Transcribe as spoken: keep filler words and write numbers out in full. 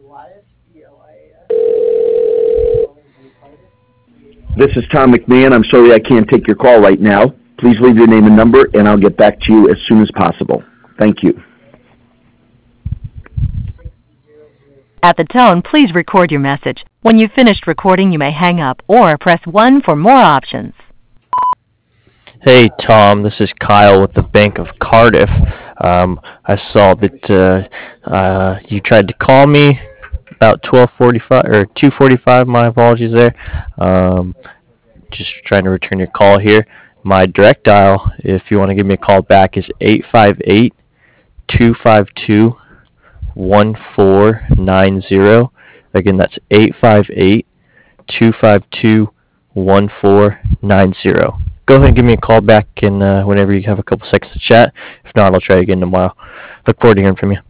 This is Tom McMahon. I'm sorry I can't take your call right now. Please leave your name and number, and I'll get back to you as soon as possible. Thank you. At the tone, please record your message. When you've finished recording, you may hang up or press one for more options. Hey, Tom, this is Kyle with the Bank of Cardiff. Um, I saw that uh, uh, you tried to call me about twelve forty-five or two forty-five. My apologies there. Um, just trying to return your call here. My direct dial, if you want to give me a call back, is eight five eight, two five two, one four nine zero. Again, that's eight five eight, two five two, one four nine zero. Go ahead and give me a call back and uh, whenever you have a couple seconds to chat. If not, I'll try again tomorrow. Look forward to hearing from you.